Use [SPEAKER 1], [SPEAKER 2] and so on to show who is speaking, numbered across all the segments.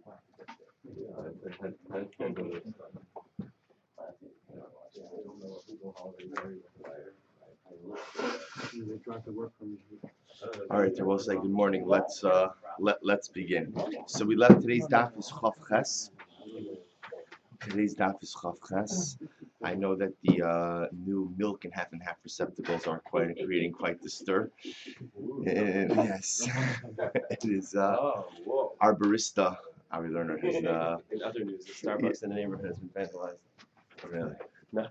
[SPEAKER 1] All right, I will say good morning. Let's begin. So we left today's daf is Chav Ches. Today's daf is Chav Ches. I know that the new milk and half receptacles are creating quite the stir. Yes, it is our barista, our learner has.
[SPEAKER 2] In other news, the Starbucks in the neighborhood has been vandalized.
[SPEAKER 1] Really?
[SPEAKER 2] No.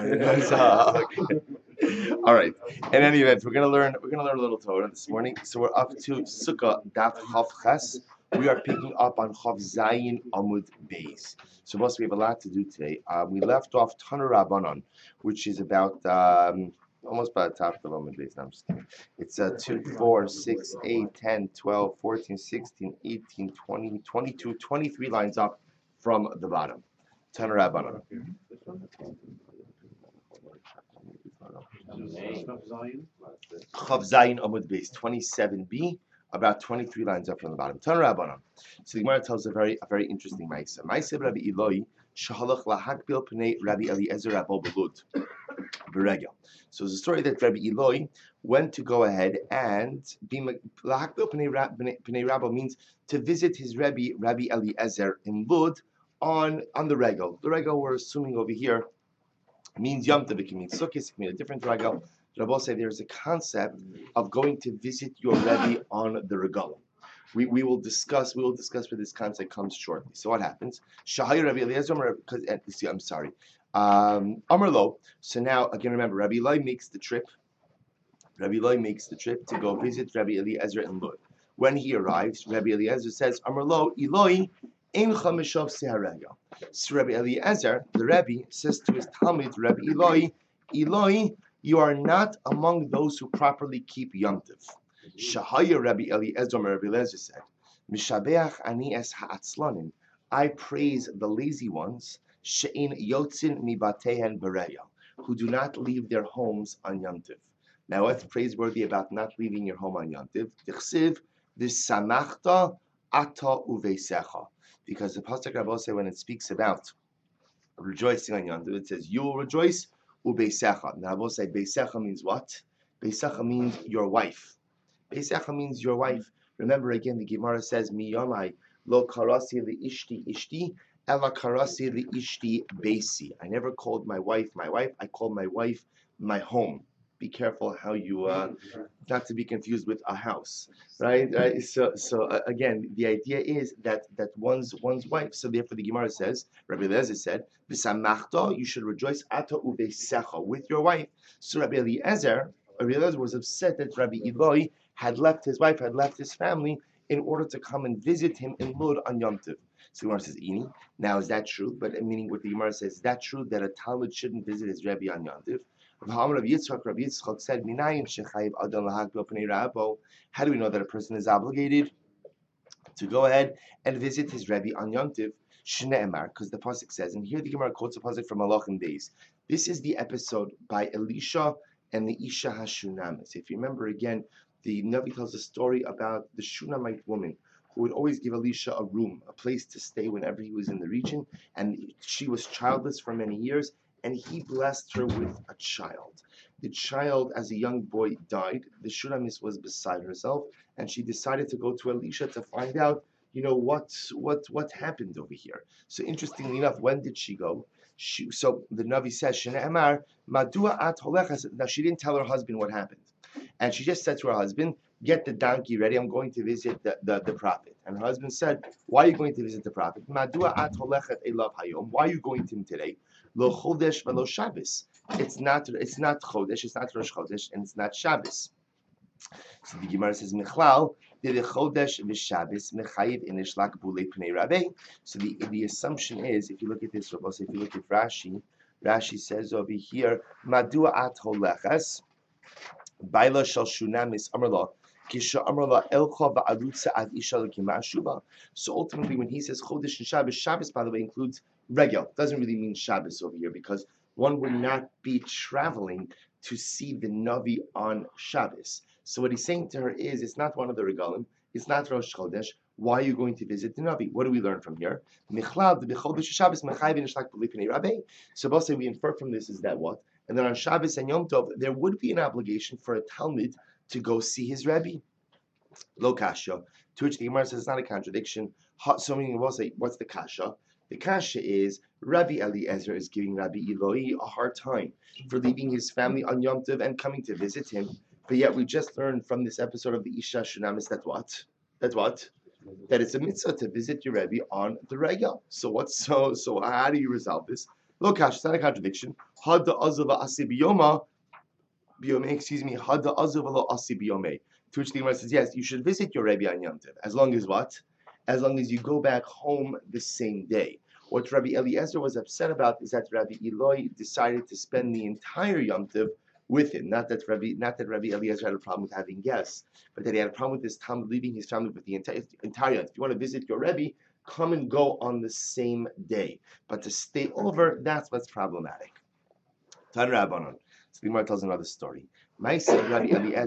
[SPEAKER 1] All right. In any event, we're gonna learn a little Torah this morning. So we're up to Sukkah Daf Chav Ches. We are picking up on Chav Zayin Amud Beis. So most we have a lot to do today. We left off Tana Rabbanon, which is about almost by the top of Amud Beis. No, I'm just kidding. It's 2, 4, 6, 8, 10, 12, 14, 16, 18, 20, 22, 23 lines up from the bottom. Tana Rabbanon. Chav Zayin Amud Beis 27b, about 23 lines up from the bottom. Tana Rabbanon. So the Gemara tells a very interesting ma'aseh. Ma'aseh Rabbi Eloi shahalach lahakbil pnei Rabbi Eliezer Rabbo Belud Beregel. So it's a story that Rabbi Eloi went to go ahead and be lahakbil pnei Rabbo means to visit his Rabbi Eliezer in Lud on the regel. The regel we're assuming over here means Yom Tov. It can mean Sukkot, it can mean a different regel. Rabbi say there's a concept of going to visit your Rebbe on the regalim. We will discuss where this concept comes shortly. So what happens? Shahai Rabbi Eliezer, I'm sorry. Amar Lo. So now again, remember, Rabbi Eloi makes the trip. Rabbi Eloi makes the trip to go visit Rabbi Eliezer in Lud. When he arrives, Rabbi Eliezer says, Amar Lo, Eloi. So Rabbi Eliezer, the Rebbe, says to his Talmud, Rabbi Eloi, you are not among those who properly keep Yom Tov. Shahaya Rabbi Eliezer said, Mishabeach ani es ha'atzlanim, I praise the lazy ones, she'in yotzin mibatehen bereya, who do not leave their homes on Yom Tov. Now what's praiseworthy about not leaving your home on Yom Tov? Tichsiv v'samachta ata uveisecha. Because the Pasuk Rabbi say when it speaks about rejoicing on Yom Tov, it says you will rejoice ubeisecha. Now Rabbi say beisecha means what? Beisecha means your wife. Beisecha means your wife. Remember again, the Gemara says miyamai lo karasi li ishti ela karasi li ishti beisi. I never called my wife. I called my wife my home. Be careful how you not to be confused with a house, right? So again, the idea is that one's wife. So therefore, the Gemara says, Rabbi Eliezer said, "V'samachta, you should rejoice ata uveisecha with your wife." So Rabbi Eliezer was upset that Rabbi Eloi had left his wife, had left his family in order to come and visit him in Lud on Yom Tov. So the Gemara says, "Ini." Now is that true? But meaning what the Gemara says, is that true that a Talmud shouldn't visit his Rebbe on Yom Tov? Rabbi Yitzchak said, how do we know that a person is obligated to go ahead and visit his Rebbe on Yom Tov? Shne'emar, because the pasuk says, and here the Gemara quotes a pasuk from Malachim Days. This is the episode by Elisha and the Isha HaShunamis. If you remember again, the Navi tells a story about the Shunamite woman who would always give Elisha a room, a place to stay whenever he was in the region, and she was childless for many years, and he blessed her with a child. The child, as a young boy, died. The Shunamis was beside herself, and she decided to go to Elisha to find out, what happened over here. So interestingly enough, when did she go? So the Navi says, Shne'emar, Madua at holechas. Now she didn't tell her husband what happened. And she just said to her husband, get the donkey ready, I'm going to visit the prophet. And her husband said, why are you going to visit the prophet? Madua at holechet elav hayom. Why are you going to him today? Lo chodesh velo Shabbos. It's not chodesh, it's not Rosh Chodesh, and it's not Shabbos. So the Gemara says, Michlal, the chodesh v'Shabbos mechayiv inishlak bulei pnei rabbe. So the assumption is, if you look at this, if you look at Rashi says over here, Madua at holechas. Baila shel Shunamis Amarla, Kisha Amarla Elcha Ba'arutza Ad Isha Lekima Ashuba. So ultimately, when he says Chodesh and Shabbos, Shabbos, by the way, includes regel. Doesn't really mean Shabbos over here because one would not be traveling to see the Navi on Shabbos. So what he's saying to her is, it's not one of the regalim, it's not Rosh Chodesh. Why are you going to visit the Navi? What do we learn from here? So also we infer from this is that what? And then on Shabbos and Yom Tov, there would be an obligation for a Talmud to go see his Rebbe. Lo kasha. To which the Gemara says it's not a contradiction. So meaning we'll say, what's the kasha? The kasha is Rabbi Eliezer is giving Rabbi Eloi a hard time for leaving his family on Yom Tov and coming to visit him. But yet we just learned from this episode of the Isha Shunamis that what? That it's a mitzvah to visit your Rebbe on the regel. So how do you resolve this? Lo kasha, it's not a contradiction. Hada azava asibiyoma. Hada azava asibiyome. To which the Gemara says, yes, you should visit your Rebbe on Yom Tov. As long as what? As long as you go back home the same day. What Rabbi Eliezer was upset about is that Rabbi Eloi decided to spend the entire Yom Tov with him. Not that Rabbi Eliezer had a problem with having guests, but that he had a problem with his Talmud leaving his family with the entire Yom Tov. If you want to visit your Rebbe, come and go on the same day. But to stay over, that's what's problematic. Tan Rabbanon. So the Gemara tells another story. Another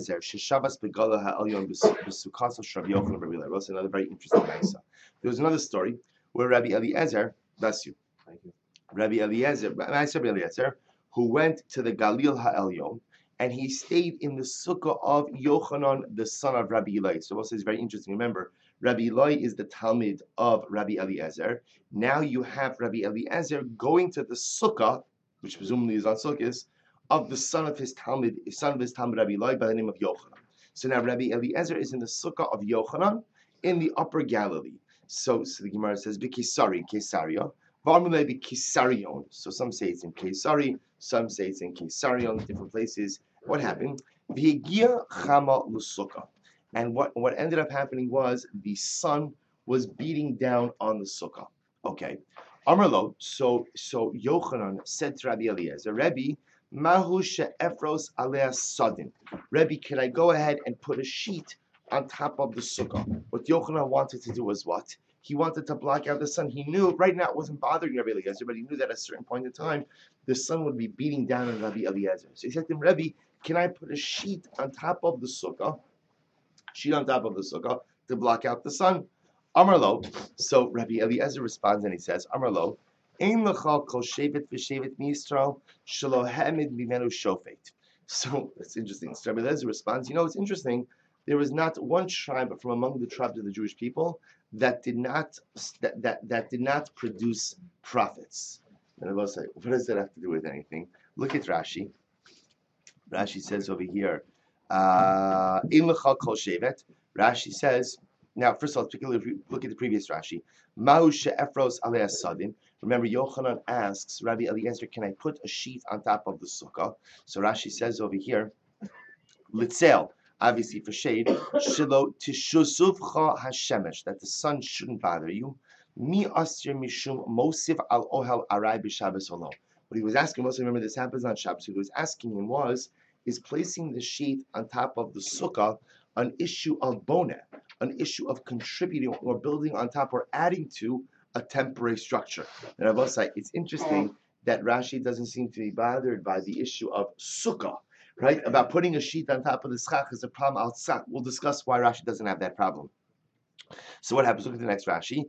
[SPEAKER 1] very interesting Maisa. There was another story where Rabbi Eliezer, bless you, Rabbi Eliezer, who went to the Galil Ha'elyon, and he stayed in the sukkah of Yochanan, the son of Rabbi Eloi. So also it's very interesting. Remember, Rabbi Eloi is the Talmud of Rabbi Eliezer. Now you have Rabbi Eliezer going to the sukkah, which presumably is on Sukkot, of the son of his Talmud Rabbi Eloi by the name of Yochanan. So now Rabbi Eliezer is in the sukkah of Yochanan in the Upper Galilee. So the Gemara says, Caesarea. Kisarion. So some say it's in Kesari, some say it's in Kesarion, different places. What happened? V'higia chama l'sukkah. And what ended up happening was the sun was beating down on the sukkah. Okay. Amarlo, so Yochanan said to Rabbi Eliezer, Rebbe, Mahu she'efros alea sadin. Rebbe, can I go ahead and put a sheet on top of the sukkah? What Yochanan wanted to do was what? He wanted to block out the sun. He knew right now it wasn't bothering Rabbi Eliezer, but he knew that at a certain point in time, the sun would be beating down on Rabbi Eliezer. So he said to him, Rebbe, can I put a sheet on top of the sukkah to block out the sun? Amarlo. So Rabbi Eliezer responds and he says, Amarlo, Ein lecha kol shevet v'shevet miYisrael shelo ha'emid mimenu shofet. So that's interesting. So Rabbi Eliezer responds, it's interesting. There was not one tribe from among the tribes of the Jewish people that did not produce prophets. And I will say, what does that have to do with anything? Look at Rashi. Rashi says over here, Ein lecha kol shevet. Rashi says, now, first of all, particularly look at the previous Rashi. Mahu she'efros alei sadin. Remember, Yochanan asks Rabbi Eliezer, can I put a sheet on top of the sukkah? So Rashi says over here, litzel, obviously for shade, shelo tishusuvcha hashemesh, that the sun shouldn't bother you. Mi asir mishum mosif al ohel arai b'Shabbos olo. What he was asking, also remember this happens on Shabbos, what he was asking him is placing the sheet on top of the sukkah an issue of boneh, an issue of contributing or building on top or adding to a temporary structure. And I will say, it's interesting that Rashi doesn't seem to be bothered by the issue of sukkah, right? About putting a sheet on top of the schach is a problem outside. We'll discuss why Rashi doesn't have that problem. So what happens? Look at the next Rashi.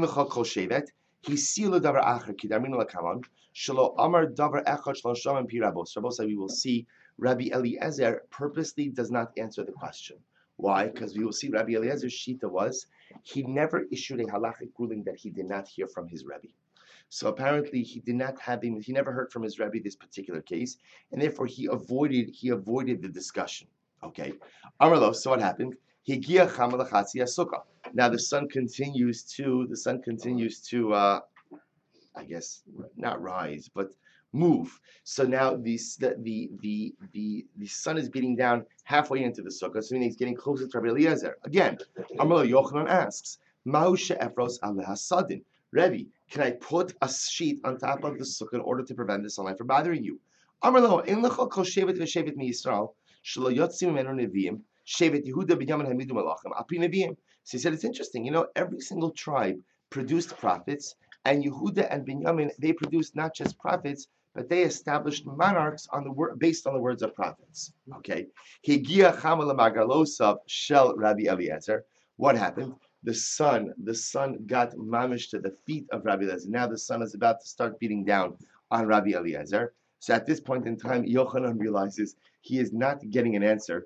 [SPEAKER 1] So we will see Rabbi Eliezer purposely does not answer the question. Why? Because we will see Rabbi Eliezer's shita was he never issued a halachic ruling that he did not hear from his Rebbe. So apparently he never heard from his Rebbe this particular case, and therefore he avoided the discussion. Okay. Amarlo, so what happened? Higia chama l'chatzi sukkah. Now the sun continues to I guess not rise, but move. So now the sun is beating down halfway into the sukkah, so meaning it's getting closer to Rabbi Eliezer. Again, Amarlo Yochanan asks, Mahu she'efros alei sadin. Rebbe, can I put a sheet on top of the sukkah in order to prevent the sunlight from bothering you? Amarlo, ein lecha kol shevet v'shevet miYisrael shelo yotzim mimenu neviim shevet Yehuda b'Yamin hamidu malachim al pi neviim. So he said it's interesting. Every single tribe produced prophets, and Yehuda and Binyamin, they produced not just prophets, but they established monarchs based on the words of prophets. Okay. Higia chama l'magalosav shel Rabbi Eliezer. What happened? the sun got mamish to the feet of Rabbi Eliezer. Now the sun is about to start beating down on Rabbi Eliezer. So at this point in time, Yochanan realizes he is not getting an answer.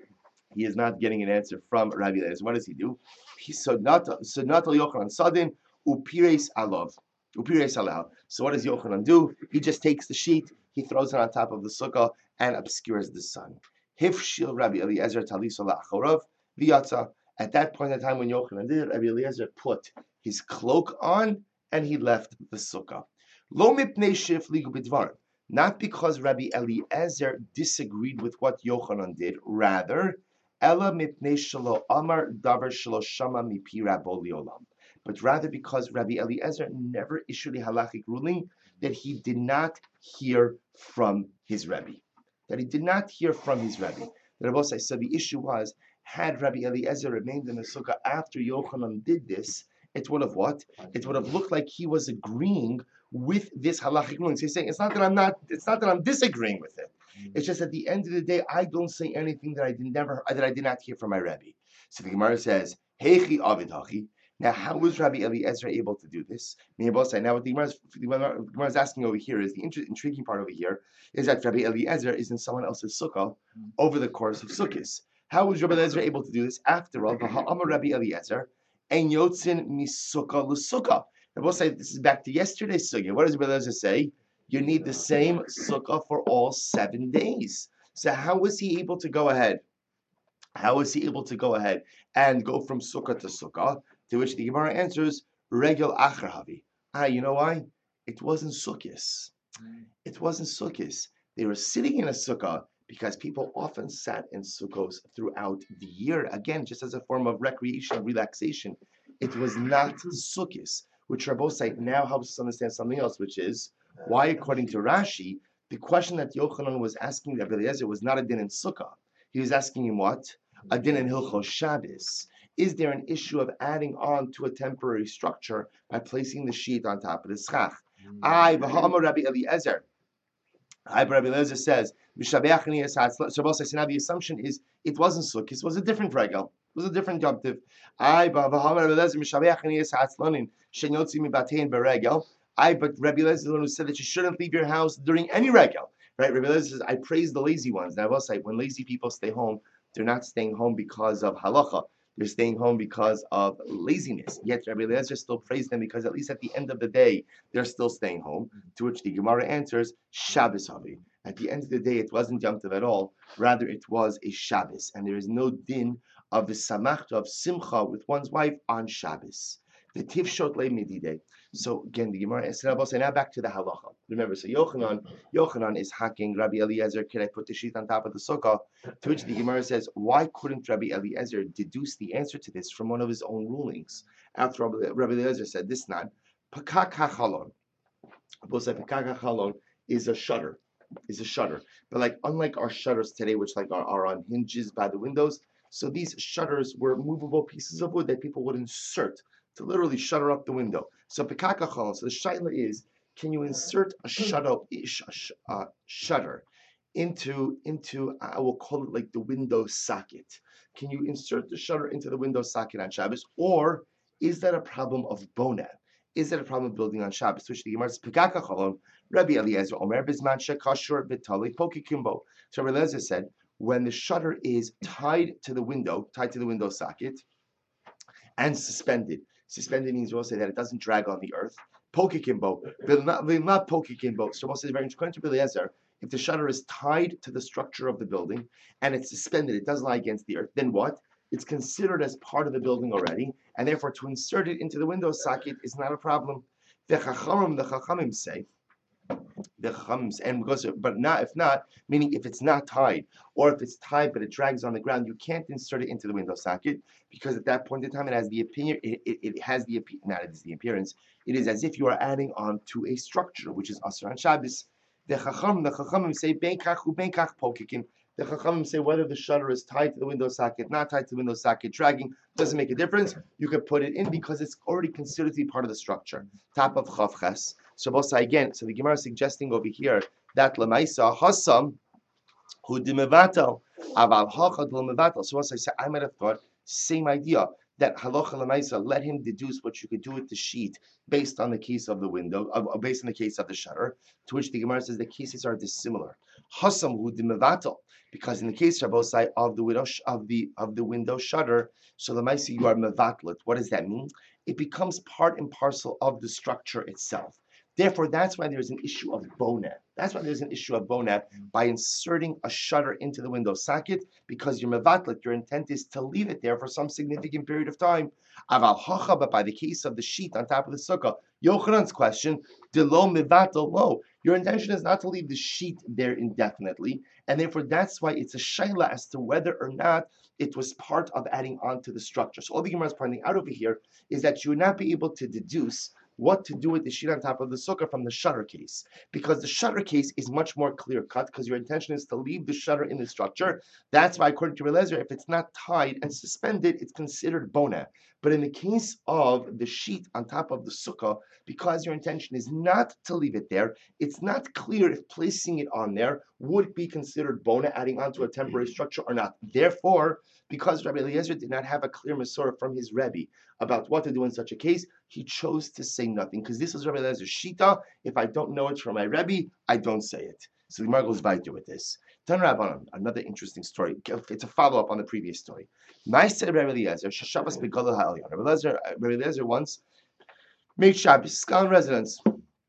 [SPEAKER 1] He is not getting an answer from Rabbi Eliezer. What does he do? He Sonatal Yochanan Sadin Upires Alav. Upires Alav. So what does Yochanan do? He just takes the sheet, he throws it on top of the sukkah and obscures the sun. Hifshil Rabbi Eliezer Talisola Achorov V'yatza. At that point in time when Yochanan did it, Rabbi Eliezer put his cloak on and he left the sukkah. Lo mipnei shifligu b'dvarim. Not because Rabbi Eliezer disagreed with what Yochanan did, rather, Ella mipnei shelo amar davar shelo shama mipi rabo liolam. But rather because Rabbi Eliezer never issued a halachic ruling that he did not hear from his Rebbe. That he did not hear from his Rebbe. So the issue was, had Rabbi Eliezer remained in the sukkah after Yochanan did this, it would have what? It would have looked like he was agreeing with this halachic ruling. So he's saying, it's not that I'm disagreeing with it. It's just at the end of the day, I don't say anything that I did not hear from my Rebbe. So the Gemara says, Heichi avid hachi. Now, how was Rabbi Eliezer able to do this? Now, what the Gemara is asking over here is the intriguing part over here is that Rabbi Eliezer is in someone else's sukkah over the course of Sukkos. How was Rabbi Eliezer able to do this? After all, V'ha'amar Rabbi Eliezer ein yotzin misukkah l'sukkah. Rabbi say this is back to yesterday's sukkah. What does Rabbi Eliezer say? You need the same sukkah for all 7 days. So how was he able to go ahead? How was he able to go ahead and go from sukkah to sukkah? To which the Gemara answers, Regel Acher Havi. You know why? It wasn't Sukkos. It wasn't Sukkos. They were sitting in a sukkah because people often sat in sukkahs throughout the year. Again, just as a form of recreation, relaxation. It was not Sukkos, which Rabbosai now helps us understand something else, which is why, according to Rashi, the question that Yochanan was asking Rabbi Eliezer was not a din in sukkah. He was asking him what? A din in Hilchos Shabbos. Is there an issue of adding on to a temporary structure by placing the sheet on top of the schach? V'ha'amar Rabbi Eliezer. Rabbi Eliezer says, so now the assumption is it wasn't Sukkot, it was a different regel. It was a different yomtiv. But Rabbi Eliezer is the one who said that you shouldn't leave your house during any regel. Right? Rabbi Eliezer says, I praise the lazy ones. Now I will say, when lazy people stay home, they're not staying home because of halacha. They're staying home because of laziness. Yet Rabbi Eliezer still praised them because at least at the end of the day, they're still staying home. To which the Gemara answers, Shabbos Havi. At the end of the day, it wasn't Yom Tov at all. Rather, it was a Shabbos. And there is no din of the samachta, of simcha with one's wife on Shabbos. The tifshot le midide. So again, the Gemara says, now back to the halacha. Remember, so Yochanan is hacking Rabbi Eliezer, can I put the sheet on top of the sukkah? To which the Gemara says, why couldn't Rabbi Eliezer deduce the answer to this from one of his own rulings? After all, Rabbi Eliezer said this not. Pakak hachalon. Pakak hachalon is a shutter. But unlike our shutters today, which are on hinges by the windows, so these shutters were movable pieces of wood that people would insert to literally shutter up the window. So Pakak hachalon. So the shaila is, can you insert a shutter into I will call it like the window socket? Can you insert the shutter into the window socket on Shabbos, or is that a problem of bona? Is that a problem of building on Shabbos? Which the Gemara says, Pakak hachalon, Rabbi Eliezer Omer Bizman Shekashur V'Tali Pokikimbo. So Rabbi Eliezer said, when the shutter is tied to the window socket, and suspended means we'll say that it doesn't drag on the earth. Pokikimbo, not pokikimbo. So we'll say very according to Rabbi Eliezer, if the shutter is tied to the structure of the building and it's suspended, it doesn't lie against the earth, then what? It's considered as part of the building already, and therefore to insert it into the window socket is not a problem. The Chachamim say, if not, meaning if it's not tied, or if it's tied but it drags on the ground, you can't insert it into the window socket because at that point in time it has the appearance. It is as if you are adding on to a structure which is asur on Shabbos. The Chachamim say benkach ubenkach pokikim. The Chachamim say whether the shutter is tied to the window socket, not tied to the window socket, dragging, doesn't make a difference. You can put it in because it's already considered to be part of the structure. Top of Chavches. So again, so the Gemara is suggesting over here that Lamaisa Hasam who dimevatel aval hachad l'mevatel. So once I said, I might have thought same idea that halacha lemaisa let him deduce what you could do with the sheet based on the case of the window, based on the case of the shutter, to which the Gemara says the cases are dissimilar. Hasam hu dimevatel, because in the case Rabbosai of the window of the window shutter, so lemaisa you are mevatlet. What does that mean? It becomes part and parcel of the structure itself. Therefore, that's why there's an issue of boneh. That's why there's an issue of boneh by inserting a shutter into the window socket, because your mevatlet, your intent is to leave it there for some significant period of time. Aval hacha, but by the case of the sheet on top of the sukkah, Yochanan's question, de lo mevatel lo. Your intention is not to leave the sheet there indefinitely, and therefore that's why it's a shayla as to whether or not it was part of adding on to the structure. So all the Gemara is pointing out over here is that you would not be able to deduce what to do with the sheet on top of the sukkah from the shutter case, because the shutter case is much more clear cut, because your intention is to leave the shutter in the structure. That's why, according to Eliezer, if it's not tied and suspended, it's considered boneh. But in the case of the sheet on top of the sukkah, because your intention is not to leave it there, it's not clear if placing it on there would be considered boneh, adding on to a temporary structure or not. Therefore, because Rabbi Eliezer did not have a clear Masorah from his Rebbe about what to do in such a case, he chose to say nothing, because this was Rabbi Eliezer's shita. If I don't know it from my Rebbe, I don't say it. So the Gemara goes weiter with this. Tan Rabbanan, another interesting story. It's a follow-up on the previous story. Ma'aseh Rabbi Eliezer, Shashavas Begadol Ha'elyon. Rabbi Eliezer once made Shabbos, Skalin residence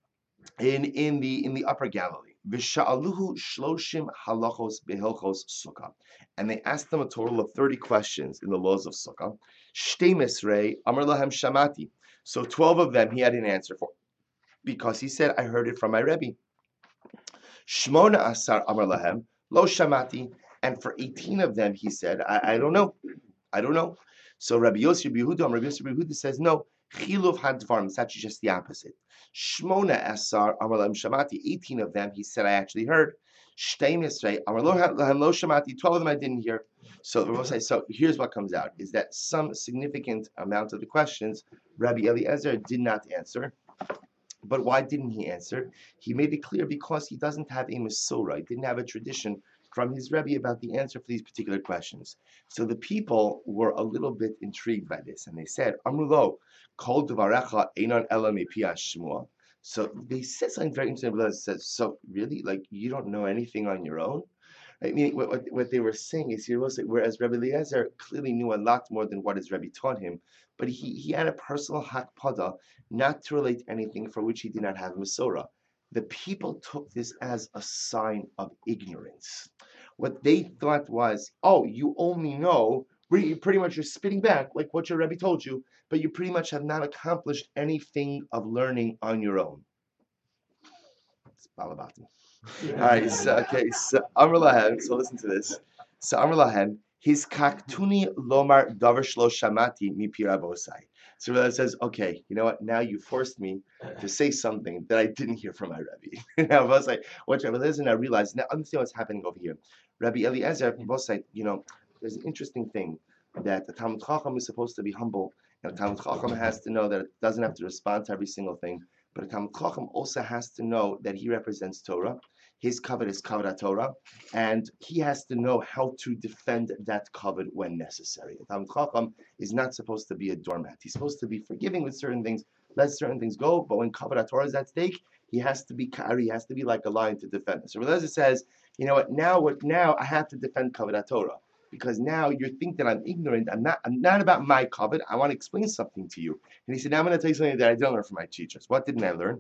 [SPEAKER 1] in the Upper Galilee. V'sha'aluhu shloshim halachos behilchos sukkah, and they asked them a total of 30 questions in the laws of sukkah. Shtei misrei amar lahem shamati. So 12 of them he had an answer for, because he said, I heard it from my Rebbe. Shmona asar amar lahem lo shamati, and for 18 of them he said, I don't know. I don't know. So Rabbi Yossi Yehuda says, no, chiluv hadvarim, it's actually just the opposite. Shmona asar amar lahem shamati, 18 of them he said, I actually heard. Shtei misrei amar lahem lo shamati, 12 of them I didn't hear. So here's what comes out, is that some significant amount of the questions Rabbi Eliezer did not answer. But why didn't he answer? He made it clear because he doesn't have a Masorah, he didn't have a tradition from his Rebbe about the answer for these particular questions. So the people were a little bit intrigued by this, and they said, Amrulo, kol dvarecha einon ela mipi hashmua. So they said something very interesting. It says, so really, like, you don't know anything on your own? I mean, what they were saying is, whereas Rebbe Eliezer clearly knew a lot more than what his Rebbe taught him, but he had a personal hakpada not to relate anything for which he did not have Masorah. The people took this as a sign of ignorance. What they thought was, oh, you only know, pretty much you're spitting back like what your Rebbe told you, but you pretty much have not accomplished anything of learning on your own. It's Balabatim. All right, so Amr Lahem, so listen to this. So Amr Lahem, his kaktuni lomar davar shlo shamati mi pirabosai. So Rabbi says, okay, you know what? Now you forced me to say something that I didn't hear from my Rebbe. Now, what Rabbi Eliezer now realized, now understand what's happening over here. Rabbi Eliezer, there's an interesting thing, that the Talmud Chacham is supposed to be humble, and the Talmud Chacham has to know that it doesn't have to respond to every single thing. But a Talmud Chacham also has to know that he represents Torah. His kavod is kavod Torah, and he has to know how to defend that kavod when necessary. A Talmud Chacham is not supposed to be a doormat. He's supposed to be forgiving with certain things, let certain things go. But when kavod Torah is at stake, he has to be kari. He has to be like a lion to defend it. So Rabbi Eliezer says, you know what? Now I have to defend kavod Torah. Because now you think that I'm ignorant. I'm not about my kavod. I want to explain something to you. And he said, now I'm going to tell you something that I didn't learn from my teachers. What didn't I learn?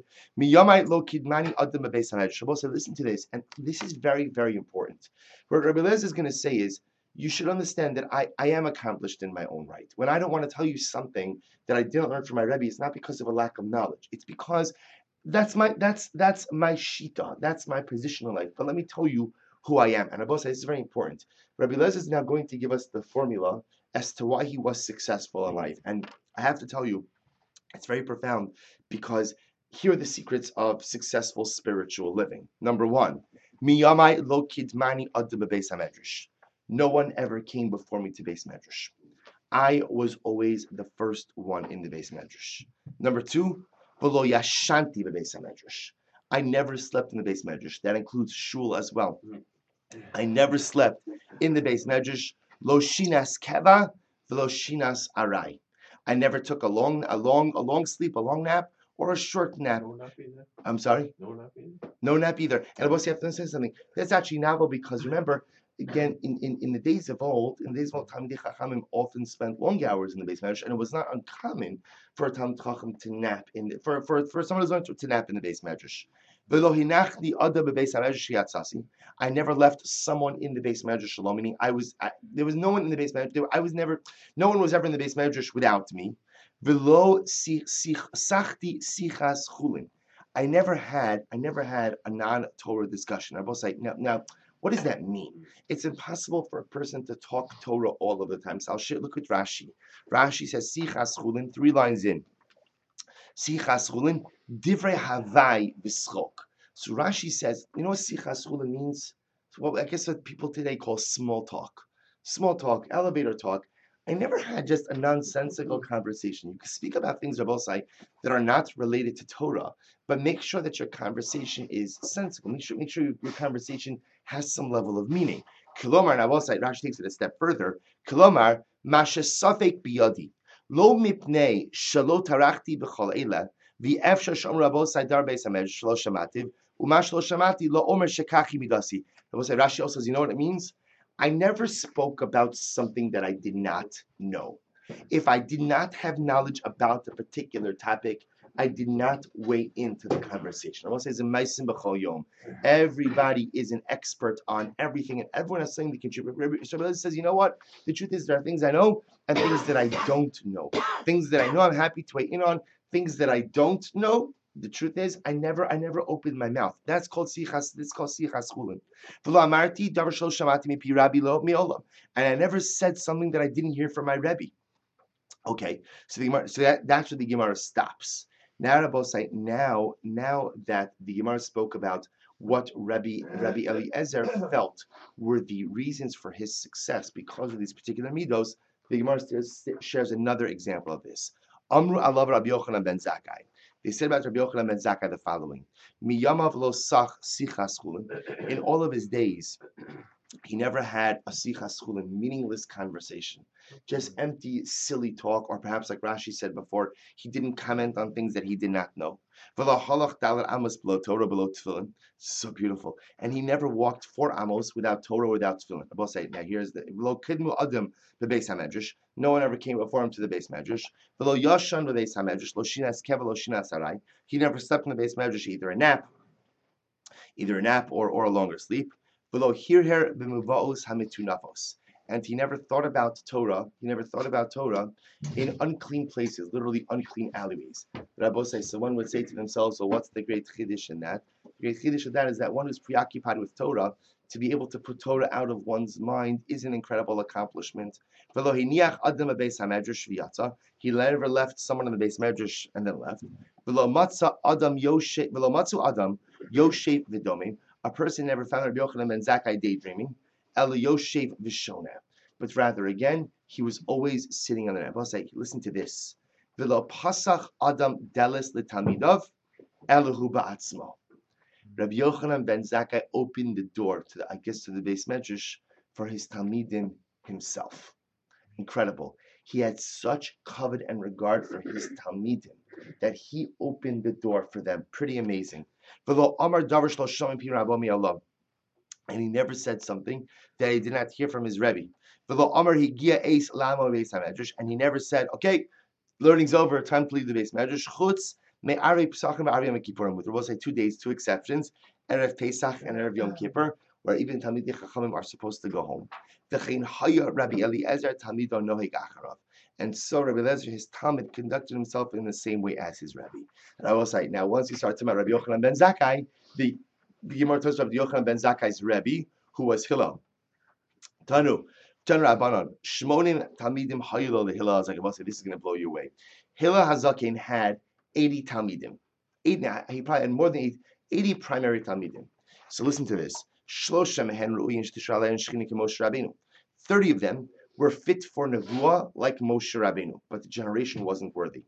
[SPEAKER 1] Shabbos said, listen to this, and this is very, very important. What Rabbi Eliezer is going to say is, you should understand that I am accomplished in my own right. When I don't want to tell you something that I didn't learn from my Rebbe, it's not because of a lack of knowledge. It's because that's my shita. That's my position in life. But let me tell you who I am. And Abba says this is very important. Rabbi Eliezer is now going to give us the formula as to why he was successful in life. And I have to tell you, it's very profound, because here are the secrets of successful spiritual living. Number one, miyamai lo kidmani adam bebeis hamedrash. No one ever came before me to Beis Medrash. I was always the first one in the Beis Medrash. Number two, v'lo yashanti bebeis hamedrash. I never slept in the Beis Medrash. That includes shul as well. I never slept in the Beis Medrash. Lo shinas keva v'lo shinas arai. I never took a long sleep, a long nap, or a short nap.
[SPEAKER 2] No nap either.
[SPEAKER 1] I'm sorry?
[SPEAKER 2] No nap either.
[SPEAKER 1] No nap either. And Abbas, you have to say something. That's actually novel because remember, again, in the days of old, Talmidei Chachamim often spent long hours in the base medrash, and it was not uncommon for a Talmid Chacham to nap for someone who's going to nap in the base medrash. I never left someone in the base medrash shalom, meaning there was no one in the base medrash. No one was ever in the base medrash without me. I never had a non-Torah discussion. I will say now. What does that mean? It's impossible for a person to talk Torah all of the time. So look at Rashi. Rashi says Sichas Chulin, 3 lines in. Sichas Chulin, Divrei Havai V'schok. So Rashi says, you know what Sichas Chulin means? Well, I guess what people today call small talk, elevator talk. I never had just a nonsensical conversation. You can speak about things, Rabbosai, that are not related to Torah, but make sure that your conversation is sensible. Make sure your conversation has some level of meaning. Kilomar, and Rabbosai, Rashi takes it a step further. Kilomar, Masha Safek Biyadi, Lo Mipnei Shalo Tarachti B'chol Eila, V'efsha Shom Rabbosai Dar Beis Hamedrash Shlo Shamativ, Umash Lo Shamati Lo Omer Shekachi Midasi. Rabbosai, Rashi also says, you know what it means? I never spoke about something that I did not know. If I did not have knowledge about the particular topic, I did not weigh into the conversation. I want to say, everybody is an expert on everything, and everyone has something to contribute. So says, you know what? The truth is, there are things I know and things that I don't know. Things that I know, I'm happy to weigh in on. Things that I don't know, the truth is, I never opened my mouth. That's called sichas. This is called sichas chulin. And I never said something that I didn't hear from my Rebbe. Okay, so that's where the Gemara stops. Now that the Gemara spoke about what Rabbi Eliezer felt were the reasons for his success because of these particular midos, the Gemara shares another example of this. Amru alav Rabbi Yochanan ben Zakkai. They said about Rabbi Yochanan ben Zakkai the following: Miyamav lo sach sichas chulin. In all of his days, he never had a sichas chulin, meaningless conversation, just empty, silly talk, or perhaps like Rashi said before, he didn't comment on things that he did not know. V'lo halach dalar amos below Torah below tefillin. So beautiful. And he never walked 4 amos without Torah, without tefillin. I will say, now here's the v'lo kidmu adam bebeis hamedrash. No one ever came before him to the base medrash. V'lo yashan bebeis hamedrash lo shinas kev lo shinas arai. He never slept in the base medrash, either a nap or a longer sleep. V'lo hirher b'muvaos hamitunafos. And he never thought about Torah. In unclean places, literally unclean alleyways. Rabbi says, so one would say to themselves, well, what's the great chiddush in that? The great chiddush of that is that one who's preoccupied with Torah, to be able to put Torah out of one's mind is an incredible accomplishment. He never left someone in the base medrash and then left. A person never found Rabbi Yochanan ben Zakkai daydreaming. But rather, again, he was always sitting on the net. Listen to this. Rabbi Yochanan ben Zakkai opened the door to the base medrash for his talmidim himself. Incredible. He had such kavod and regard for his talmidim that he opened the door for them. Pretty amazing. And he never said something that he did not hear from his Rebbe. And he never said, okay, learning's over, time to leave the base medrash. With Rabbi say 2 days, 2 exceptions, Erev Pesach and Erev Yom Kippur, where even Talmidei Chachamim are supposed to go home. And so Rabbi Eliezer, his Talmud, conducted himself in the same way as his Rebbe. And I will say, now once you start talking about Rabbi Yochanan ben Zakkai, the Gemara tells Rabbi Yochanan ben Zakkai's Rebbe, who was Hillel. Tanu Rabbanon, Shmonim Talmidim Hayilo the Hillel. I was like, I say, this is going to blow you away. Hillel Hazakin had 80 Talmidim. He probably had more than 80 primary Talmidim. So listen to this. 30 of them were fit for Nevuah like Moshe Rabbeinu, but the generation wasn't worthy.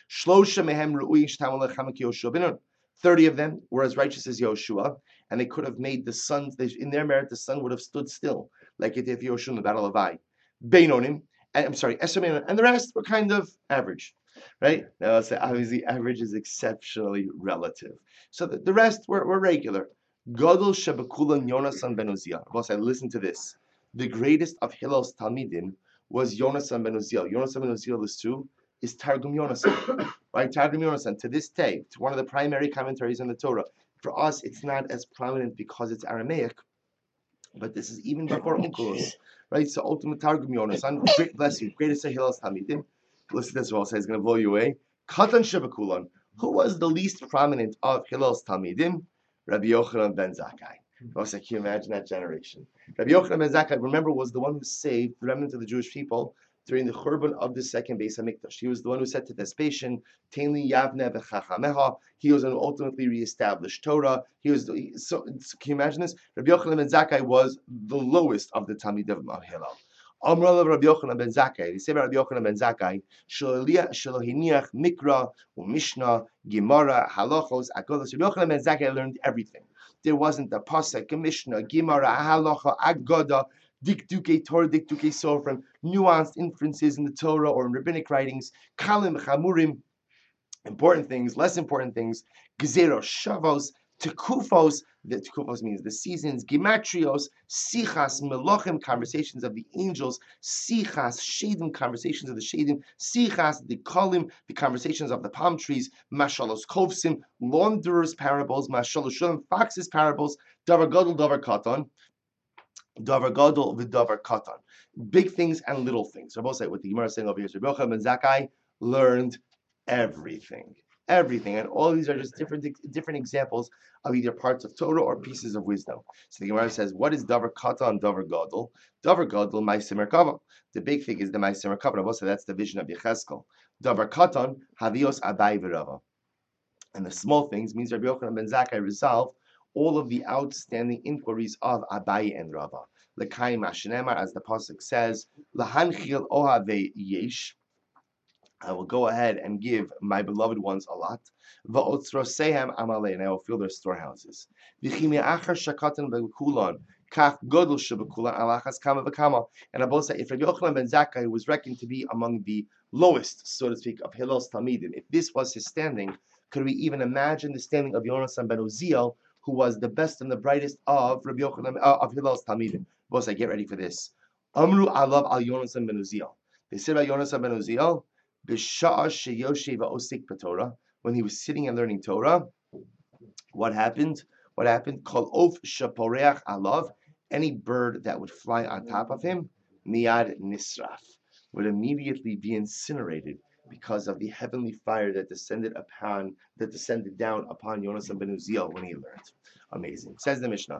[SPEAKER 1] 30 of them were as righteous as Yoshua, and they could have made the sons, in their merit, the sun would have stood still, like it did Yoshua in the battle of Ai. Beinonim, I'm sorry, Esrei Menon, and the rest were kind of average, right? Now, I'll say obviously average is exceptionally relative. So the rest were regular. Gadol Shebekulan Yonasan ben Uziel. Boss, I listen to this. The greatest of Hillel's Talmidim was Yonasan ben Uziel. Yonasan ben Uziel is Targum Yonasan, right? Targum Yonasan, to this day, it's one of the primary commentaries on the Torah. For us, it's not as prominent because it's Aramaic, but this is even before Onkelos, right? So ultimate Targum Yonasan, great, bless you, greatest of Hillel's Talmidim. Listen to this, also, it's going to blow you away. Katan Shebekulan, who was the least prominent of Hillel's Talmidim? Rabbi Yochanan ben Zakkai. Also, can you imagine that generation? Rabbi Yochanan ben Zakkai, remember, was the one who saved the remnant of the Jewish people during the Churban of the second Beis Hamikdash. He was the one who said to Vespasian, "Tein Yavne v'chachameha." He was going to ultimately reestablish Torah. So can you imagine this? Rabbi Yochanan ben Zakkai was the lowest of the Talmidim of Hillel. Amr Rabbi Yochanan ben Zakkai. They say about Rabbi Yochanan ben Zakkai, Shalohiniach Mikra, Mishnah, Gemara, Halachos, Agodos. Rabbi Yochanan ben Zakkai learned everything. There wasn't a pasuk, a Mishnah, Gemara, Halacha, Agoda, Dikduke Torah, Dikduke Sofrim, nuanced inferences in the Torah or in rabbinic writings, Kalim, Chamurim, important things, less important things, Gezeros, Shavos, Tekufos, the Tekufos means the seasons, Gematrios, Sichas, Melochim, conversations of the angels, Sichas, Shadim, conversations of the Shadim, Sichas, the Kolim, the conversations of the palm trees, Mashalos Kovsim, launderers' parables, Mashalos Shulam, foxes' parables, Davar Gadol, Davar Katan, Davar Gadol, V'Davar Katan. Big things and little things. So both say what the Gemara is saying over here. So Rabbi Yochanan ben Zakkai learned everything. And all these are just different examples of either parts of Torah or pieces of wisdom. So the Gemara says, what is Davar Katan, Davar Gadol? Davar Gadol, Ma'aseh Merkava. The big thing is the Ma'aseh Merkava. Also, that's the vision of Yecheskel. Davar Katan, Havios Abai v'Rava. And the small things means Rabbi Yochanan ben Zakkai resolved all of the outstanding inquiries of Abai and Rava. L'kaim Hashenemar, as the pasuk says, Lahanchil Ohave Yesh. I will go ahead and give my beloved ones a lot. Va'otzrosehem amalei, and I will fill their storehouses. V'chimi achar shakatan bekulon, kach godel shebekulan alachas kama v'kama. And I both say, if Rabbi Yochanan ben Zakkai was reckoned to be among the lowest, so to speak, of Hillel's Talmidim, if this was his standing, could we even imagine the standing of Yonasan ben Uziel, who was the best and the brightest of Rabbi Yochanan of Hillel's Talmidim? Both say, get ready for this. Amru alav al Yonasan ben Uziel. They said about Yonasan ben Uziel, when he was sitting and learning Torah, what happened? Kol of shaporeach alav, any bird that would fly on top of him, miyad nisraf, would immediately be incinerated because of the heavenly fire that descended down upon Yonasan ben Uziel when he learned. Amazing. Says the Mishnah.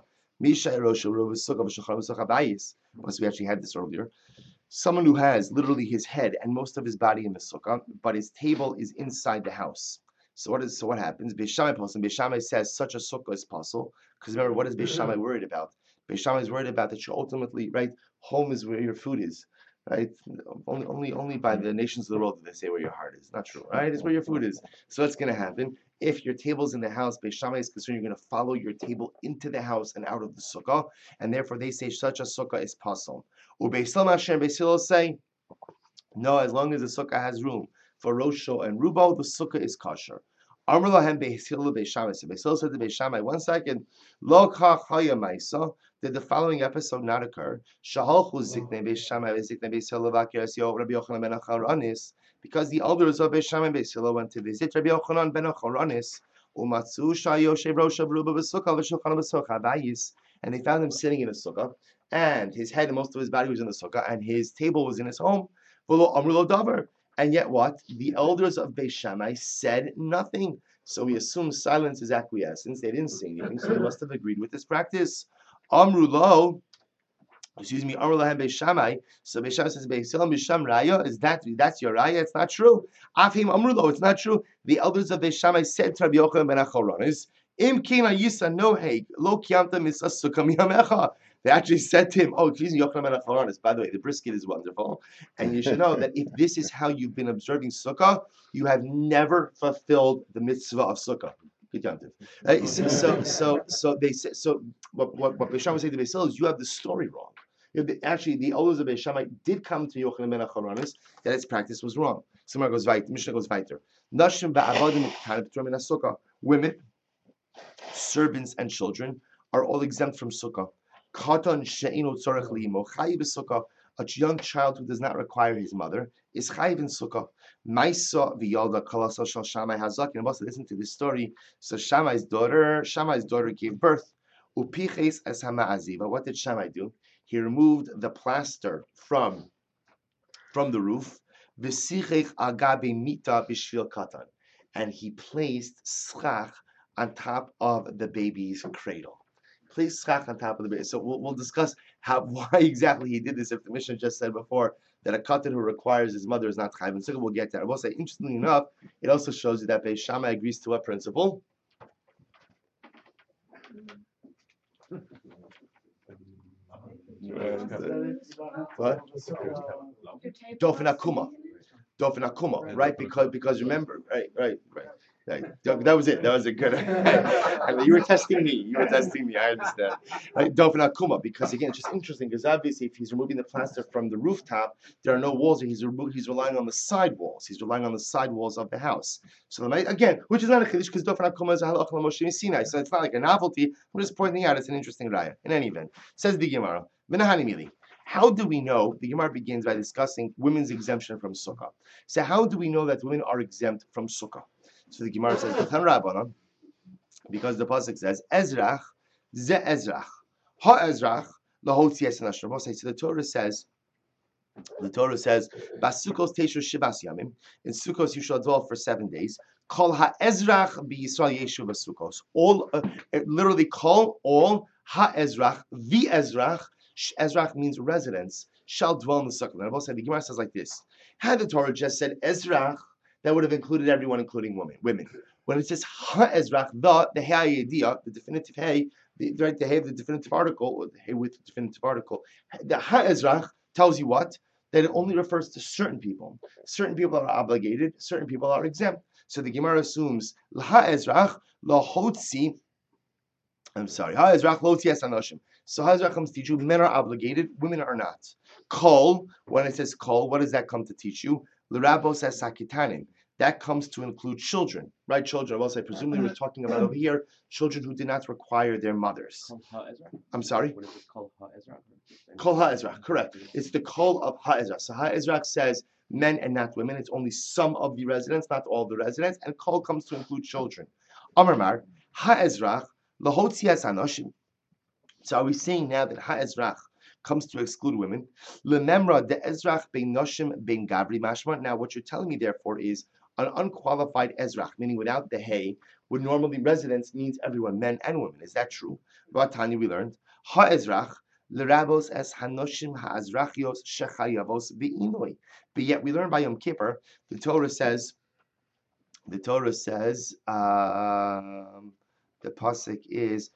[SPEAKER 1] Once we actually had this earlier. Someone who has literally his head and most of his body in the sukkah, but his table is inside the house. So what happens? Beis Shammai says such a sukkah is possible. Because remember, what is Beis Shammai worried about? Beis Shammai is worried about that you ultimately, right, home is where your food is. Right? Only by the nations of the world do they say where your heart is. Not true, right? It's where your food is. So what's going to happen? If your table's in the house, Beis Shammai is concerned you're going to follow your table into the house and out of the sukkah, and therefore they say such a sukkah is possible. Beis Hillel say, no, as long as the sukkah has room for Rosho and Rubo, the sukkah is kosher. Amr lahem Beis Hillel Beis Shammai. So Beis Hillel said to Beis Shammai, 1 second, lo kach haya ma'isa. Did the following episode not occur? Shahalchu ziknei Beis Shammai ziknei Beis Hillel v'akir Rabbi Yochanan ben Acharonis, because the elders of Beis Shammai and Beis Hillel went to visit Rabbi Yochanan ben Acharonis, umatzu shayoshev Rosha v'Ruba v'sukkah v'shulchan v'sukkah v'ayis, and they found him sitting in a sukkah, and his head and most of his body was in the sukkah, and his table was in his home. And yet what? The elders of Beis Shammai said nothing. So we assume silence is acquiescence. They didn't say anything, so they must have agreed with this practice. Amru lahem Beis Shammai. So Beis Shammai says, Beis Hillel Misham Raya, that's your Raya? It's not true. Afim Amru lo, it's not true. The elders of Beis Shammai said to Rabbi Yochanan ben Acharonis, Im kina yisa noheg lo kiyamta misa sukkah miyamecha. They actually said to him, oh, excuse me, Yochanan ben Acharonis, by the way, the brisket is wonderful. And you should know that if this is how you've been observing Sukkah, you have never fulfilled the mitzvah of Sukkah. So they said, so what Beis Shammai said to Beis Hillel is, you have the story wrong. Actually, the elders of Beis Shammai did come to Yochanan ben Acharonis that its practice was wrong. Somewhere goes weiter. Mishnah goes weiter. Nashim ba'avadim k'tanim min sukkah. Women, servants, and children are all exempt from sukkah. Katan she'ino tzorech li'imo chayiv b'sukkah. A young child who does not require his mother is chayiv in sukkah. Maisa v'yalda kalasa shel Shammai hazakin. And also listen to this story. So Shammai's daughter gave birth. Upiches es hama'aziva. What did Shammai do? He removed the plaster from the roof. V'sichech agabe mita b'shvil katan. And he placed schach on top of the baby's cradle. Place schach on top of the baby. So we'll discuss why exactly he did this. If the Mishnah just said before that a katan who requires his mother is not chayiv in sukkah, we'll get there. I will say, interestingly enough, it also shows you that Beis Shammai agrees to what principle? What? Dofen akuma, right? Because remember, right. That was it. That was a good. You were testing me. I understand. Right? Dofen akuma, because again, it's just interesting because obviously, if he's removing the plaster from the rooftop, there are no walls. He's relying on the side walls. He's relying on the side walls of the house. So again, which is not a chiddush because dofen akuma is a halach l'Moshe Sinai. So it's not like a novelty. I'm just pointing out it's an interesting raya. In any event, says the Gemara. How do we know? The Gemara begins by discussing women's exemption from sukkah. So how do we know that women are exempt from sukkah? So the Gemara says, because the pasuk says, Ezrach, ze Ezrach, ha Ezrach, lahotzies nashram. So the Torah says, Basukos teishu shivas yamim. In Sukkos you shall dwell for 7 days. Kol ha Ezrach bi Yisrael yeshu basukos. All, literally, call all ha Ezrach, the Ezrach. Ezrach means residents, shall dwell in the sukkah. And I've also said, the Gemara says like this: had the Torah just said Ezrach, that would have included everyone, including women. When it says ha Ezrach, the hey idea, the definitive hey, the hey of the definitive article, or the hey with the definitive article, the ha Ezrach tells you what? That it only refers to certain people. Certain people are obligated, certain people are exempt. So the Gemara assumes ha Ezrach lahotzi. Ha Ezrach lotzi es anoshim. So ha Ezrach comes to teach you men are obligated, women are not. Kol, when it says kol, what does that come to teach you? L'rabos es sakitanim. That comes to include children, right? Children. Well, I presumably we're talking about over here children who did not require their mothers.
[SPEAKER 2] Kol ha-Ezra?
[SPEAKER 1] I'm sorry?
[SPEAKER 2] What is it called? Ha-Ezra?
[SPEAKER 1] Kol ha-Ezra, correct. It's the kol of ha-Ezra. So ha-Ezra says men and not women. It's only some of the residents, not all the residents. And kol comes to include children. Amar mar, ha-Ezra, lahotzias anoshim. So are we saying now that ha-Ezra comes to exclude women? Lememra de Ezrach ben noshim ben gavri mashma. Now what you're telling me therefore is an unqualified Ezrach, meaning without the hey, would normally residents means everyone, men and women. Is that true? Vatani we learned ha Ezrach lerabos es hanoshim haazrachios shechayavos be'inoi. But yet we learn by Yom Kippur, the Torah says, the pasuk is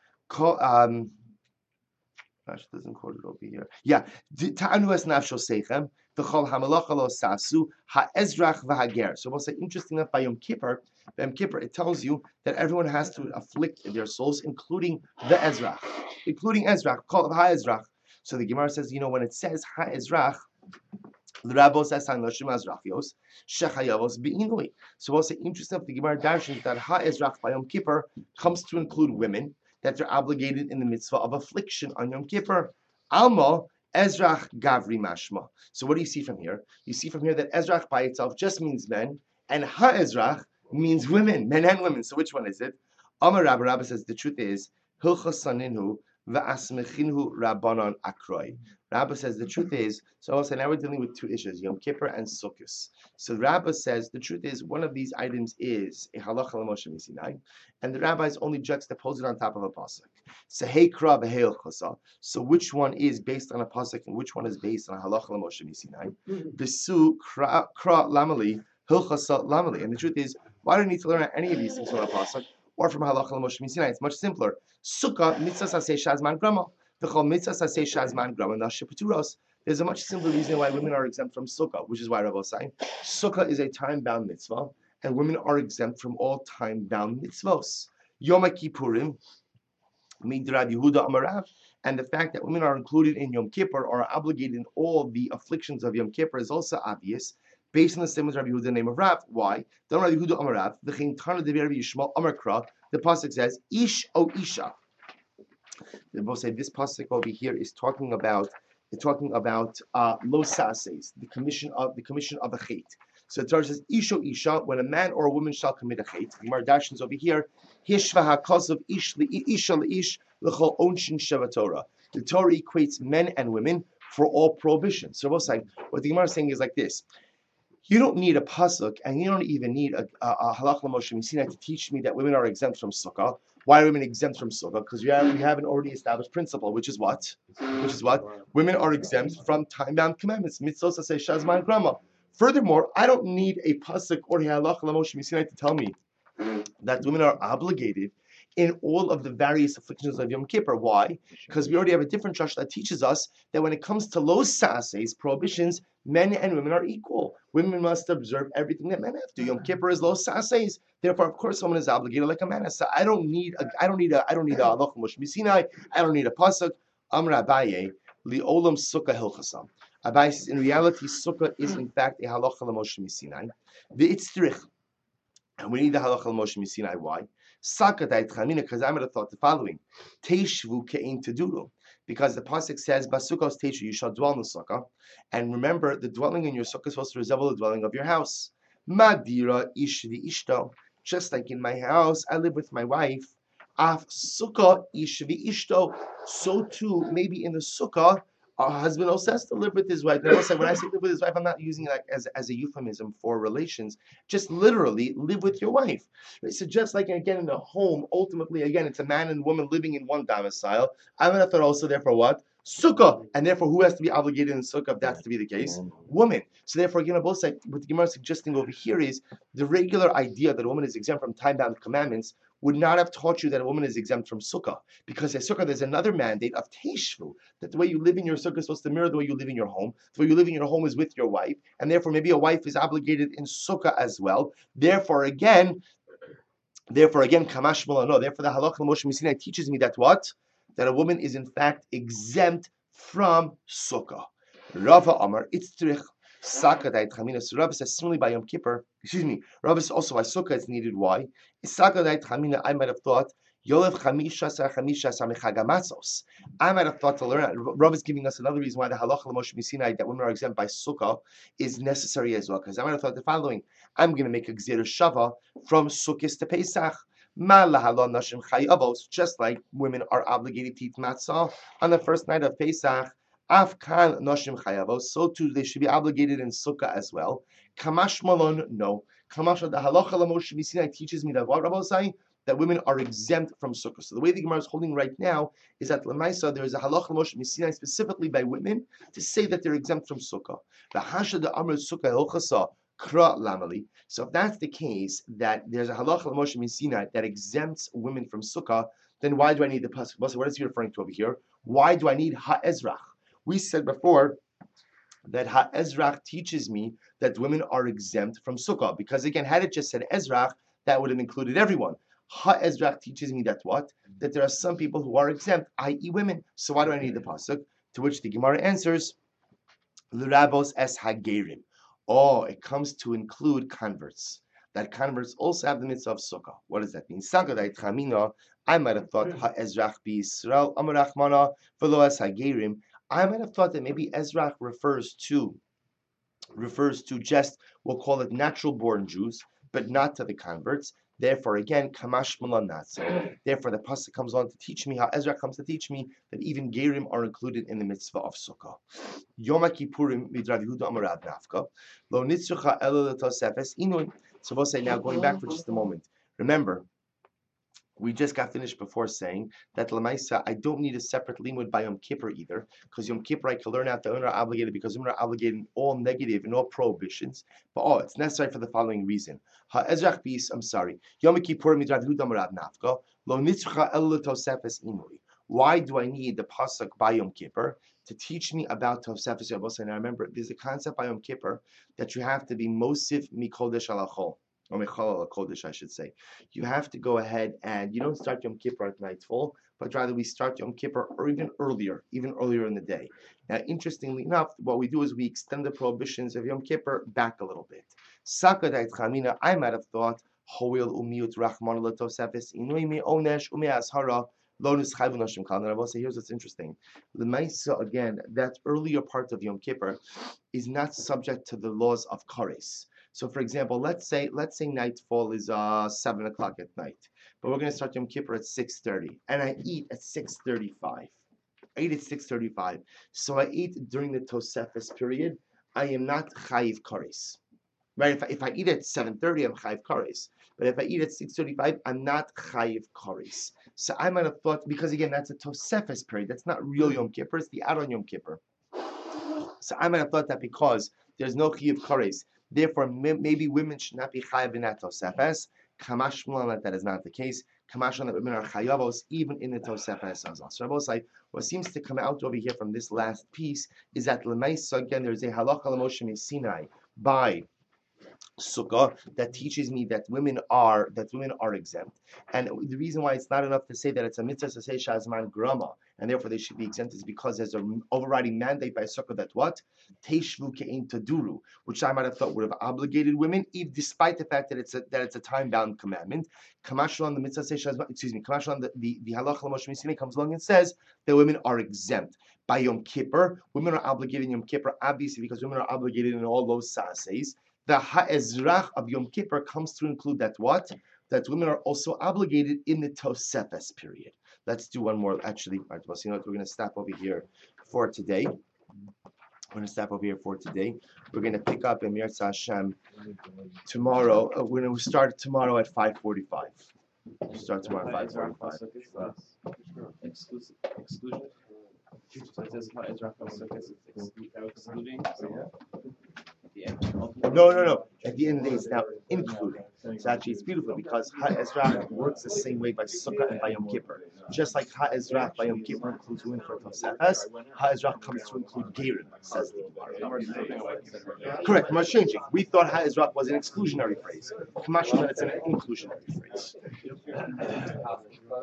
[SPEAKER 1] doesn't quote it over here. Yeah, ta'anu es nafsho seichem v'chol hamalacha lo sasu ha'ezrach v'hager. So we'll say, interesting enough, by Yom Kippur, it tells you that everyone has to afflict their souls, including the Ezrach, called ha'ezrach. So the Gemara says, when it says ha'ezrach, l'rabos es hanoshim azrachios shechayavos be'inui. So we'll say, interesting enough, the Gemara dashes that ha'ezrach by Yom Kippur comes to include women, that they're obligated in the mitzvah of affliction on Yom Kippur. Alma, Ezrach Gavri Mashma. So what do you see from here? You see from here that Ezrach by itself just means men, and Ha-Ezrach means women, men and women. So which one is it? Amar Rabba says the truth is, Hilchos Saninhu v'asmechinhu Rabbanon Akroi. Rabba says the truth is, so also now we're dealing with two issues, Yom Kippur and Sukkot. So Rabba says the truth is one of these items is a halacha l'Moshe Sinai, and the rabbis only juxtapose it on top of a pasuk. So heikra v'heil chasa. So which one is based on a pasuk and which one is based on a halacha l'Moshe Sinai? Besu kra lamali hilchasa lamali. And the truth is, why do you need to learn any of these things from a pasuk or from halacha l'Moshe Sinai? It's much simpler. Sukkah mitzvah saseh shazman grama. There's a much simpler reason why women are exempt from sukkah, which is why Rabbi is saying sukkah is a time-bound mitzvah, and women are exempt from all time-bound mitzvahs. Yom Kippurim, Midrab Yehuda Amarav, And the fact that women are included in Yom Kippur or are obligated in all the afflictions of Yom Kippur is also obvious, based on the statement of Rabbi Yehuda, the name of Rav. Why? Don't Rabbi Yehuda Amar Rav, V'chein Tana Devi Rabbi Yishmael Amar Kra, the pasuk says, Ish o Isha. They both say this pasuk over here is talking about lo sases, the commission of a chait. So the Torah says isho isha, when a man or a woman shall commit a chait. The Gemara dashes over here, hishva hakasav ish li isha ish l'chol onshin sheva Torah. The Torah equates men and women for all prohibitions. So both saying what the Gemara is saying is like this. You don't need a pasuk, and you don't even need a halach l'moshe misina to teach me that women are exempt from sukkah. Why are women exempt from sukkah? Because we have an already established principle, which is what? Women are exempt from time-bound commandments. Mitzvot say shazman grama. Furthermore, I don't need a pasuk or a halach l'moshe misina to tell me that women are obligated in all of the various afflictions of Yom Kippur. Why? Because we already have a different drush that teaches us that when it comes to lo sa'ases, prohibitions, men and women are equal. Women must observe everything that men have to. Yom Kippur is lo sa'ases. Therefore, of course, woman is obligated like a man. So I don't need a halach l'moshe misinai. I don't need a pasuk. Amar Abaye li olam sukkah hilchasam. Abaye says, in reality, sukkah is in fact a halacha l'moshe misinai. V'itzrich. And we need the halacha l'moshe misinai. Why? Because I might have thought the following: Teishvu ke'in teduru, because the pasuk says basukos teishu, you shall dwell in the sukkah, and remember the dwelling in your sukkah is supposed to resemble the dwelling of your house. Madira ish v'ishto, just like in my house I live with my wife. Af sukkah ish v'ishto, so too maybe in the sukkah our husband also has to live with his wife. Now, when I say live with his wife, I'm not using it as a euphemism for relations. Just literally live with your wife. So just like again in the home, ultimately again it's a man and woman living in one domicile. I'm gonna thought also therefore what? Sukkah, and therefore who has to be obligated in sukkah if that's to be the case? Woman. So therefore, again, both sides, what the Gemara is suggesting over here is the regular idea that a woman is exempt from time-bound commandments would not have taught you that a woman is exempt from sukkah, because at sukkah there's another mandate of teishvu, that the way you live in your sukkah is supposed to mirror the way you live in your home. The way you live in your home is with your wife, and therefore maybe a wife is obligated in sukkah as well. Therefore again, kamash no. Therefore the halach l'moshe misinai teaches me that what? That a woman is in fact exempt from sukkah. Rava Amar itztrich. Sakadait Chamina. So Rav says similarly by Yom Kippur. Rav says also why sukkah is needed. Why? Sakadait Chamina. I might have thought Yolev Chamisha Samechagamatzos. I might have thought to learn. Rav is giving us another reason why the halacha l'moshe misinai that women are exempt by sukkah is necessary as well. Because I might have thought the following: I'm going to make a gzera shava from Sukkot to Pesach. Just like women are obligated to eat matzah on the first night of Pesach. Afkan noshim chayavos, so too they should be obligated in sukkah as well. Kamash malon, no. Kamash the halacha l'moshe misinai teaches me that what Rabbi saying that women are exempt from sukkah. So the way the Gemara is holding right now is that l'maisa there is a halacha l'moshe misinai specifically by women to say that they're exempt from sukkah. The hasha the amr sukkah hilchasa kra lamali. So if that's the case, that there's a halacha l'moshe misinai that exempts women from sukkah, then why do I need the pasuk? What is he referring to over here? Why do I need ha'ezrach? We said before that ha'ezrach teaches me that women are exempt from sukkah, because again, had it just said ezrach, that would have included everyone. Ha'ezrach teaches me that what? That there are some people who are exempt, i.e. women. So why do I need the pasuk? To which the Gemara answers, l'rabos es hagerim. Oh, it comes to include converts. That converts also have the mitzvah of sukkah. What does that mean? Sakadai chamina. I might have thought ha'ezrach bi Yisrael amarachmana v'lo es hagerim. I might have thought that maybe Ezrach refers to just, we'll call it natural born Jews, but not to the converts. Therefore, again, kamash malanatzo. Therefore, the pasuk comes on to teach me how Ezrach comes to teach me that even gerim are included in the mitzvah of sukkah. Yom Kippurim midrav Yehuda Amarav Nafka lo nitzrucha elo l'tosefes inun. So we'll say now, going back for just a moment. Remember, we just got finished before saying that Lamaisa, I don't need a separate limud by Yom Kippur either, because Yom Kippur I can learn out the women are obligated, because women are obligated in all negative and all prohibitions. But it's necessary for the following reason. Ha'ezrach bis, I'm sorry. Yom Kippur midrav Yehuda Amarav Nafka lo nitzcha el tosefes inui. Why do I need the pasuk by Yom Kippur to teach me about tosefes yavos? And I remember there's a concept by Yom Kippur that you have to be mosif mikodesh alachol. or Mechalal Kodesh, I should say. You have to go ahead and you don't start Yom Kippur at nightfall, but rather we start Yom Kippur or even earlier in the day. Now, interestingly enough, what we do is we extend the prohibitions of Yom Kippur back a little bit. Sakadait Chamina, I might have thought, Hoil Umiut Rachman Latosefis Inuimi Onesh Ume Ashara. Here's what's interesting. The Maisa, again, that earlier part of Yom Kippur is not subject to the laws of Kares. So, for example, let's say nightfall is 7 o'clock at night, but we're going to start Yom Kippur at 6:30, and I eat at 6:35. I eat at 6:35, so I eat during the Tosefes period. I am not chayiv kares. Right? If I eat at 7:30, I'm chayiv kares. But if I eat at 6:35, I'm not chayiv kares. So I might have thought, because again, that's a Tosefes period. That's not real Yom Kippur. It's the add-on Yom Kippur. So I might have thought that because there's no chayiv kares, therefore maybe women should not be chayiv in that Tosefes. Kamash Mulan, that is not the case. Kamash that women are chayavos even in the Tosefes as well. So Rabbosai, what seems to come out over here from this last piece is that L'maisa, again, there's a halacha l'Moshe Sinai by Sukkah that teaches me that women are exempt, and the reason why it's not enough to say that it's a mitzvah to say shazman grama and therefore they should be exempt is because there's an overriding mandate by Sukkah that what teishvu ke'in taduru, which I might have thought would have obligated women, even despite the fact that it's a time bound commandment. Kamashal the mitzvah say shazman, Kamashal the halacha l'Moshe Sinai comes along and says that women are exempt. By Yom Kippur, women are obligated in Yom Kippur, obviously because women are obligated in all those saaseis. The ha'ezrach of Yom Kippur comes to include that what? That women are also obligated in the Tosefes period. Let's do one more. Actually, all right, well, so you know what? We're going to stop over here for today. We're going to pick up in Mirza Hashem tomorrow. We're going to start tomorrow at 5:45. Start tomorrow at 5:45.
[SPEAKER 2] Exclusion. So it says ha'ezrach excluding.
[SPEAKER 1] No. At the end of the day, it's now including. So actually, it's beautiful because Ha'ezrach works the same way by Sukkah and by Yom Kippur. Just like Ha'ezrach by Yom Kippur includes women for Tosefes, Ha'ezrach comes to include Gerim, says the Gemara. Correct, I'm not changing. We thought Ha'ezrach was an exclusionary phrase. Kamashal, it's an inclusionary phrase.